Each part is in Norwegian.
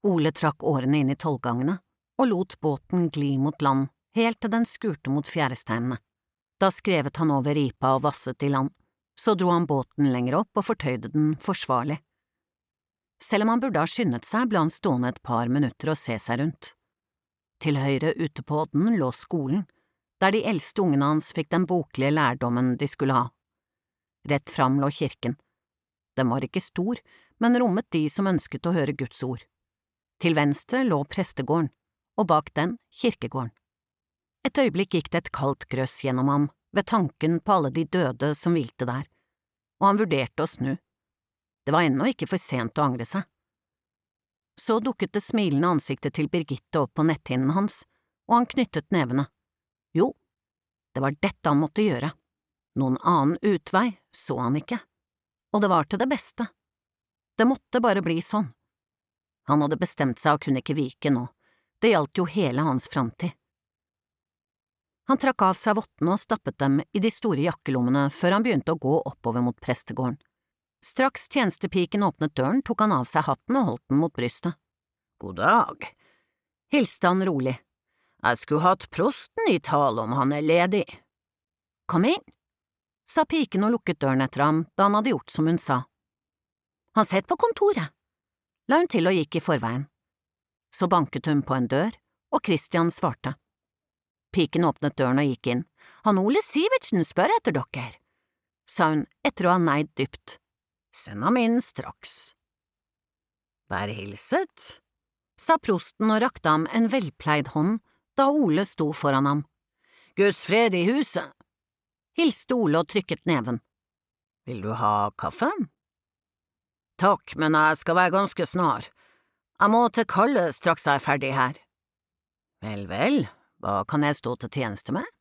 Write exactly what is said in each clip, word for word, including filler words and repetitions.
Ole trakk årene inn i tollgangene og lot båten gli mot land helt til den skurte mot fjæresteinene. Da skrevet han over ripa og vasset i land, så dro han båten lenger opp og fortøyde den forsvarlig. Selv om han burde ha skyndet seg, ble han stående et par minutter og se seg rundt. Til høyre ute på odden lå skolen, der de eldste ungene hans fikk den boklige lærdommen de skulle ha. Rett fram lå kirken. Den var ikke stor, men rommet de som ønsket å høre Guds ord. Til venstre lå prestegården, og bak den kirkegården. Et øyeblikk gikk det et kaldt grøss gjennom ham ved tanken på alle de døde som hvilte der, og han vurderte å snu. Det var ennå ikke for sent å angre seg. Så dukket det smilende ansiktet til Birgitte opp på netthinnen hans, og han knyttet nevene. Jo, det var dette han måtte gjøre. Noen annen utvei så han ikke, og det var til det beste. Det måtte bare bli sånn. Han hadde bestemt seg og kunne ikke vike nå, det gjaldt jo hele hans framtid. Han trakk av seg vottene og stappet dem i de store jakkelommene før han begynte å gå oppover mot prestegården. Straks tjenestepiken åpnet døren, tok han av seg hatten og holdt den mot brystet. God dag, hilste han rolig. Jeg skulle hatt prosten i tale om han er ledig. Kom inn, sa piken og lukket døren etter ham da han hadde gjort som hun sa. Han sitter på kontoret, la hun til og gikk i forveien. Så banket hun på en dør, og Christian svarte. Piken åpnet døren og gikk inn. Han Ole Sivertsen spør etter dere, sa hun etter å ha neid dypt. Send ham inn straks. Vær hilset, sa prosten og rakte ham en velpleid hånd da Ole sto foran ham. Guds fred i huset, hilste Ole og trykket neven. Vil du ha kaffe? Takk, men jeg skal være ganske snar. Jeg må til Kalle straks jeg er ferdig her. Vel, vel, hva kan jeg stå til tjeneste med?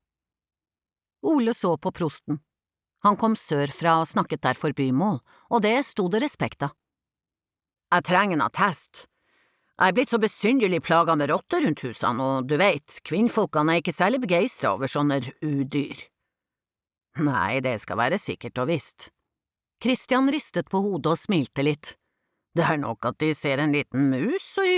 Ole så på prosten. Han kom sørfra og snakket derfor bymål, og det sto det respekt av. Jeg trenger en attest. Jeg er blitt så besynderlig plaget med rotter rundt husene, og du vet, kvinnfolkene er ikke særlig begeistret over sånne udyr. Nei, det skal være sikkert og visst. Christian ristet på hodet og smilte litt. Det er nok at de ser en liten mus, så